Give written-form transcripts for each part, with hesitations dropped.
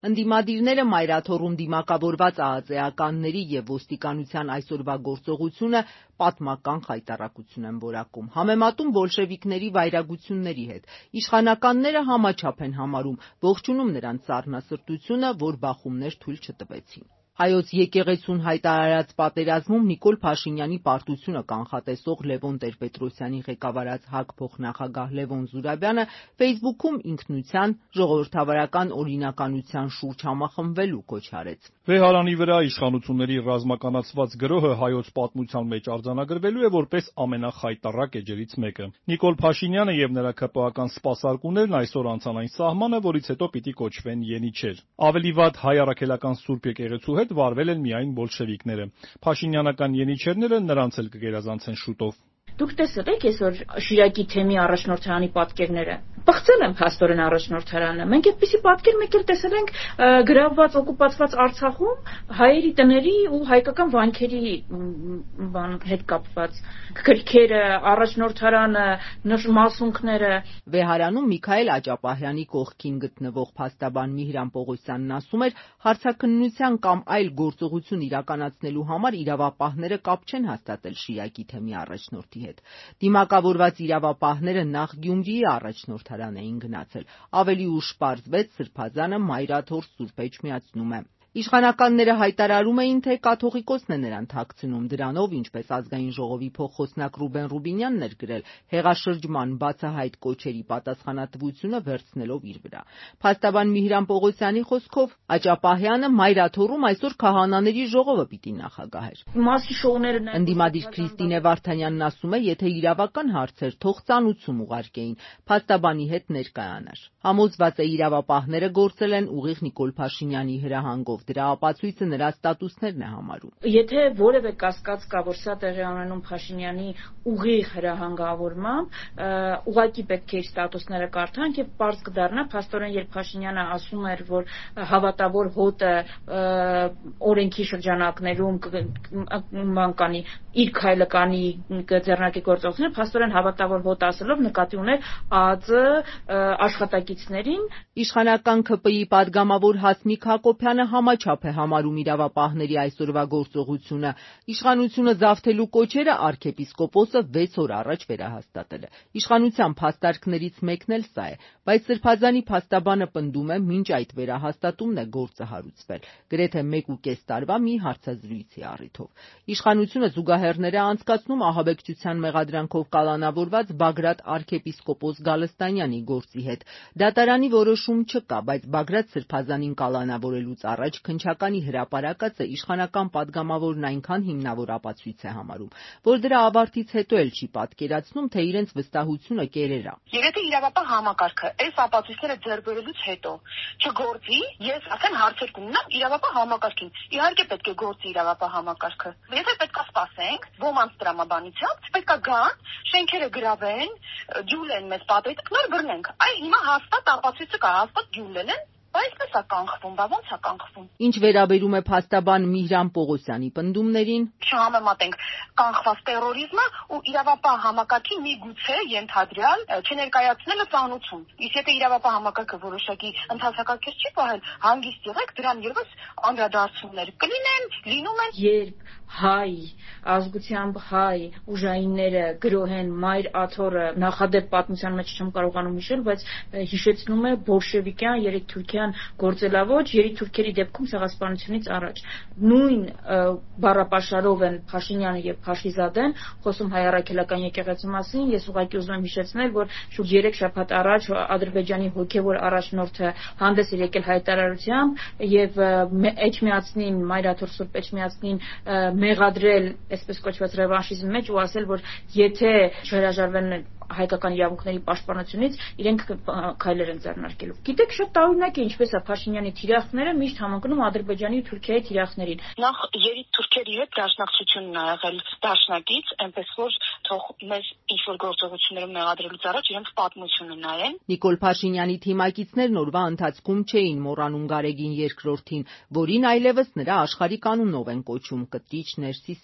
Ընդդիմադիրները մայրաթոռում դիմակավորված ԱԱԾ-ականների և ոստիկանության այսօրվա գործողությունը պատմական խայտառակություն են որակում, համեմատում բոլշևիկների վայրագությունների հետ։ Իշխանականները համաչափ են համարում, ողջունում նրանց սառնասրտությունը, որ բախումներ թույլ չտվեցին։ Հայոց եկեղեցուն հայտարարած պատերազմում Նիկոլ Փաշինյանի պարտությունը կանխատեսող Լևոն Տեր-Պետրոսյանի ղեկավարած ՀԱԿ փոխնախագահ Լևոն Զուրաբյանը Facebook-ում ինքնության, ժողովրդավարական օրինականության շուրջ համախմբվելու կոչ արեց։ Վեհարանի վրա իշխանությունների ռազմականացված գրոհը հայոց պատմության մեջ արձանագրվելու է որպես ամենախայտառակ էջերից մեկը։ Նիկոլ Փաշինյանը եւ նրա ԿՊԱ-ական սպասարկուներն այսօր անցան այն սահմանը, որից հետո պիտի կոչվեն ենիչեր։ Ավելի վատ հայ առաքելական Սուրբ եկեղեցու հետ վարվել են միայն բոլշևիկները։ Փաշինյանական ենիչերները նրանց էլ կգերազանցեն շուտով։ Դուք տեսել եք այսօր Շիրակի թեմի առաջնորդարանի պատկերները։ Բացել են փաստորեն առաջնորդարանը։ Մենք այդպիսի պատկեր մեկ էլ տեսել ենք գրավված օկուպացված Արցախում հայերի տների ու հայկական վանքերի հետ կապված գրքերը, առաջնորդարանը, մասունքները։ Վեհարանում Միքայել Աճապահյանի կողքին գտնվող փաստաբան Միհրան Պողոսյանն ասում էր, հարցաքննության կամ այլ գործողություն իրականացնելու համար իրավապահները կապ չեն հաստատել Շիրակի թեմի առաջնորդի հետ։ Դիմակավորված իրավապահները նախ Գյումրիի առաջնորդարան էին գնացել, ավելի ուշ պարզվեց Սրբազանը մայրաթոռ Սուրբ Էջմիածնում է։ Իշխանականները հայտարարում էին, թե կաթողիկոսն է նրան թաքցնում, դրանով, ինչպես Ազգային ժողովի փոխխոսնակ Ռուբեն Ռուբինյանն էր գրել, հեղաշրջման բացահայտ կոչերի պատասխանատվությունը վերցնելով իր վրա։ Փաստաբան Միհրան Պողոսյանի խոսքով Աճապահյանը մայրաթոռում այսօր քահանաների ժողովը պիտի նախագահեր։ Մասի շոուներն Ընդդիմադիր Քրիստինե Վարդանյանն ասում է, եթե իրավական հարցեր թող ծանուցում ուղարկեին, փաստաբանի հետ ներկայանար։ Համոզված է իրավապահները գործել են ուղիղ Նիկոլ Փաշինյանի հրահանգով, դրա ապացույցը նրա ստատուսներն է համարում։ Եթե որևէ կասկած կա, որ սա տեղի ունենում Փաշինյանի ուղիղ հրահանգավորմամբ, ուղղակի պետք է իր ստատուսները կարդանք եւ պարզ կդառնա, փաստորեն երբ Փաշինյանը ասում էր, որ հավատավոր հոտը օրենքի շրջանակներում կանի իր քայլը կանի ձեռնարկի գործողությունները, փաստորեն հավատավոր հոտ ասելով նկատի ուներ ԱԱԾ աշխատակիցներին։ Իշխանական ՔՊ-ի падգամավոր Հասմիկ Հակոբյանը համաչափ է համարում իրավապահների այսօրվա գործողությունը։ Իշխանությունը զավթելու կոչերը arczepiskopos-ը 6 օր առաջ վերահաստատել է։ Իշխանության փաստարկներից մեկն էլ սա է, բայց Սրբազանի փաստաբանը պնդում է, մինչ այդ վերահաստատումն է գործը հարուցվել, գրեթե 1.5 տարվա մի հարցազրույցի առիթով։ Իշխանությունը զուգահեռներ է անցկացնում ահաբեկչության մեղադրանքով կալանավորված Բագրատ arczepiskopos Գալստանյանի գործի հետ։ Դատարանի որոշում չկա, բայց Բագրատ Սրբազանին կալանավորելուց առաջ քննչականի հրապարակածը իշխանական падգամավորն այնքան հիմնավոր ապացույց է համարում, որ դրա ավարտից հետո էլ չի պատկերացնում, թե իրենց վստահությունը կերեր է։ Եվ եթե իրավապահ համակարգը այս ապացույցները ձեռք բերելուց հետո չգործի, ես ասեմ հարցեր կունենամ իրավապահ համակարգին։ Իհարկե պետք է գործի իրավապահ համակարգը։ Եթե պետքա սպասենք ոմանց տրամաբանությամբ, պետքա գան, շենքերը գրավեն, ջուլեն մեզ պատերից, նոր բռնենք։ Այ հիմա հաստատ ապացույցը կա, հաստատ ջուլել են։ Այսպես է կանխվում, բա ո՞նց է կանխվում։ Ինչ վերաբերում է փաստաբան Միհրան Պողոսյանի պնդումներին, չհամեմատենք կանխված տերորիզմը ու իրավապահ համակարգի միգուցե ենթադրյալ չներկայացնելը ծանուցում։ Իսկ եթե իրավապահ համակարգը որոշակի ընթացակարգեր չի պահել, հանգիստ եղեք, դրան ևս անդրադարձումներ կլինեն, լինում են։ Երբ հայ ազգությամբ հայ ուժայինները գրոհեն մայր աթոռը, նախադեպ պատմության մեջ չեմ կարողանում հիշել, բայց հիշեցնում է բոլշևիկյան երիտթուրքյան գործելավոճ երիտթուրքերի դեպքում ցեղասպանությունից առաջ։ Նույն բառապաշարով են Փաշինյանը եւ Փաշիզադեն խոսում հայ առաքելական եկեղեցու մասին։ Ես ուղղակի ուզում եմ հիշեցնել, որ շուրջ 3 շաբաթ առաջ Ադրբեջանի հոգեվոր առաջնորդը հանդես էր եկել հայտարարությամբ եւ Էջմիածնին, մայրաթոռ Սուրբ Էջմիածնին մեղադրել այսպես կոչված ռևանշիզմի մեջ ու ասել, որ եթե չհրաժարվեն հայկական իրավունքների պաշտպանությունից, իրենք քայլեր են ձեռնարկելու։ Գիտեք, շատ տարօրինակ է ինչպես է Փաշինյանի թիրախները միշտ համընկնում Ադրբեջանի ու Թուրքիայի թիրախներին։ Նախ երիտթուրքերի հետ դաշնակցությունն ա եղել դաշնակից, այնպես որ թող մեզ ինչ-որ գործողություններում մեղադրելուց առաջ իրենք պատմությունը նայեն։ Նիկոլ Փաշինյանի թիմակիցներն օրվա ընթացքում չէին մոռանում Գարեգին II-ին, որին այլևս նրա աշխարհիկ անունով են կոչում Կտրիչ Ներսիսյան։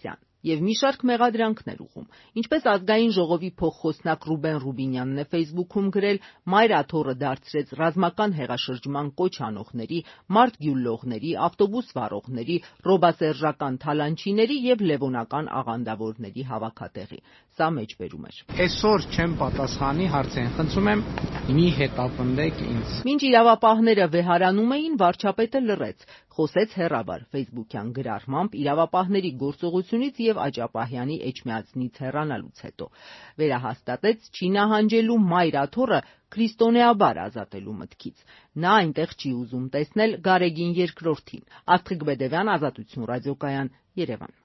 եւ մի շարք մեղադրանքներ ուղղում։ Ինչպես ազգային ժողովի փոխխոսնակ Ռուբեն Ռուբինյանն է Facebook-ում գրել, Մայր աթոռը դարձրեց ռազմական հեղաշրջման կոչ անողների, մարդ գյուլլողների, ավտոբուս վարողների, ռոբասերժական թալանչիների եւ լևոնական աղանդավորների հավաքատեղի։ Սա մեջբերում էր։ Այսօր չեմ պատասխանի հարցին, խնդրում եմ մի հետապնդեք ինձ։ Մինչ իրավապահները վեհարանում էին, վարչապետը լռեց, խոսեց հեռավար Facebook-յան գրառմամբ իրավապահների գործողությունից եւ Աճապահյանի էջմիածնից հեռանալուց հետո։ Վերահաստատեց չի նահանջելու Մայր աթոռը քրիստոնեաբար ազատելու մտքից։ Նա այնտեղ չի ուզում տեսնել Գարեգին II-ին։ Աստղիկ Բեդևյան, Ազատություն ռադիոկայան, Երևան։